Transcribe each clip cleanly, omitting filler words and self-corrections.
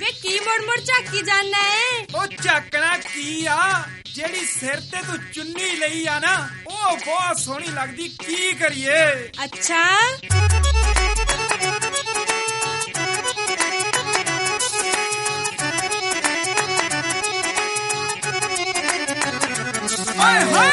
ਵੇ ਕੀ ਮੁੜ ਝਾਕੀ ਜਾਂਦਾ ਏ? ਉਹ ਝਾਕਣਾ ਕੀ ਆ, ਜਿਹੜੀ ਸਿਰ ਤੇ ਤੂੰ ਚੁੰਨੀ ਲਈ ਆ ਨਾ ਉਹ ਬਹੁਤ ਸੋਹਣੀ ਲੱਗਦੀ, ਕੀ ਕਰੀਏ। ਅੱਛਾ ਹਾਏ ਹਾਏ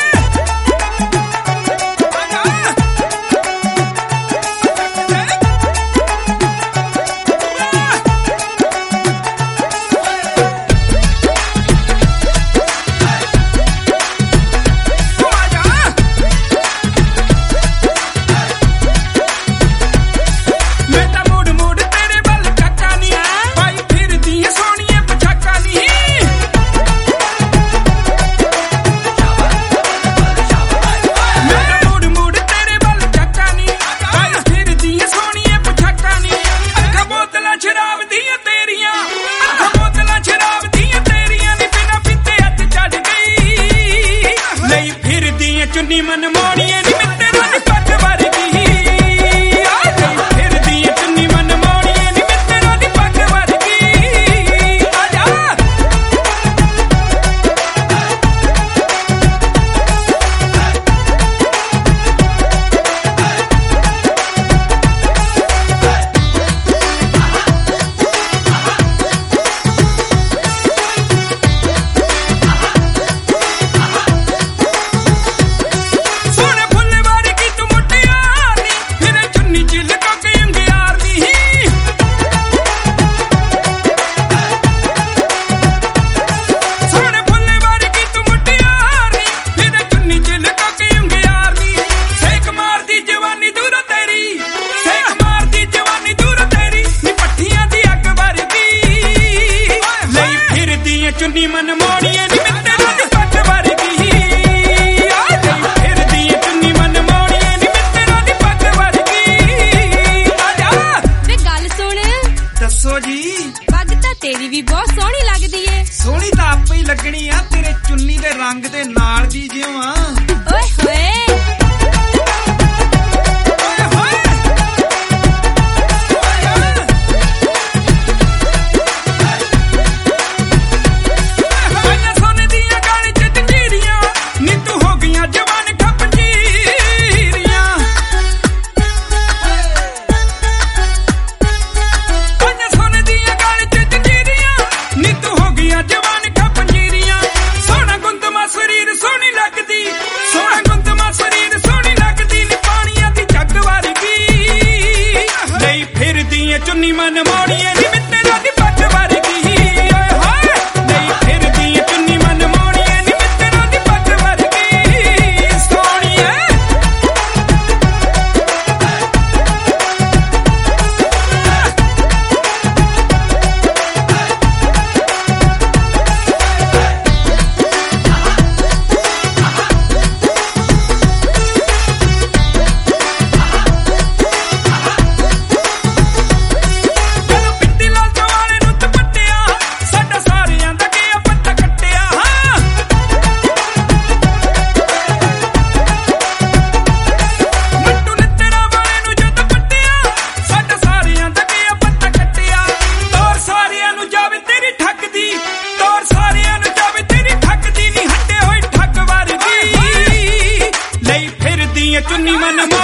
ਚੁੰਨੀ ਮਨ ਮੋੜੀਏ ਨੀ ਮਿੱਤਰਾਂ ਦੀ ਪੱਗ ਵਰਗੀ, ਫਿਰਦੀ ਏ ਚੁੰਨੀ ਮਨ ਮੋੜੀਏ ਨੀ ਮਿੱਤਰਾਂ ਦੀ ਪੱਗ ਵਰਗੀ। ਆ ਜਾ ਚੁੰਨੀ ਮਨ ਮੋੜੀਏ ਨੀ ਮਿੱਤਰਾਂ ਦੀ ਪੱਗ ਵਰਗੀ, ਫਿਰਦੀ ਏ ਚੁੰਨੀ ਮਨ ਮੋੜੀਏ ਨੀ ਮਿੱਤਰਾਂ ਦੀ ਪੱਗ ਵਰਗੀ। ਆ ਜਾ ਵੇ ਗੱਲ ਸੁਣ। ਦੱਸੋ ਜੀ। ਪੱਗ ਤਾਂ ਤੇਰੀ ਵੀ ਬਹੁਤ ਸੋਹਣੀ ਲੱਗਦੀ ਏ। ਸੋਹਣੀ ਤਾਂ ਆਪੇ ਹੀ ਲੱਗਣੀ ਆ, ਤੇਰੇ ਚੁੰਨੀ ਦੇ ਰੰਗ ਦੇ ਨਾਲ ਦੀ ਜਿਉਂ ਆ। ਓਏ ਹੋਏ ਚੁੰਨੀ ਮਨ ਮੋੜੀਏ ਨੀ ਮਿੱਤਰਾਂ ਦੀ ਪੱਗ ਵਰਗੀ, ਨਹੀਂ ਫਿਰਦੀ ਏ ਚੁੰਨੀ ਮਨ ਮੋੜੀਏ ਨੀ ਮਿੱਤਰਾਂ ਦੀ ਪੱਗ ਵਰਗੀ ਸੋਹਣੀਏ। ਚੁੰਨੀ ਮਨ